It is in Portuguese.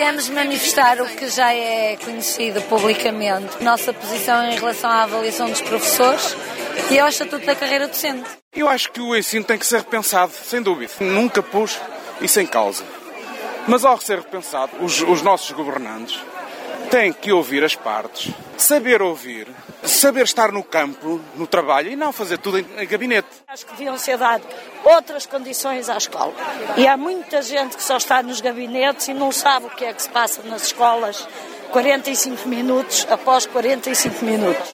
Viemos manifestar o que já é conhecido publicamente, nossa posição em relação à avaliação dos professores e ao Estatuto da Carreira Docente. Eu acho que o ensino tem que ser repensado, sem dúvida. Nunca pus isso em causa. Mas ao ser repensado, os nossos governantes têm que ouvir as partes, saber ouvir, saber estar no campo, no trabalho e não fazer tudo em gabinete. Acho que deviam ser dadas outras condições à escola. E há muita gente que só está nos gabinetes e não sabe o que é que se passa nas escolas 45 minutos após 45 minutos.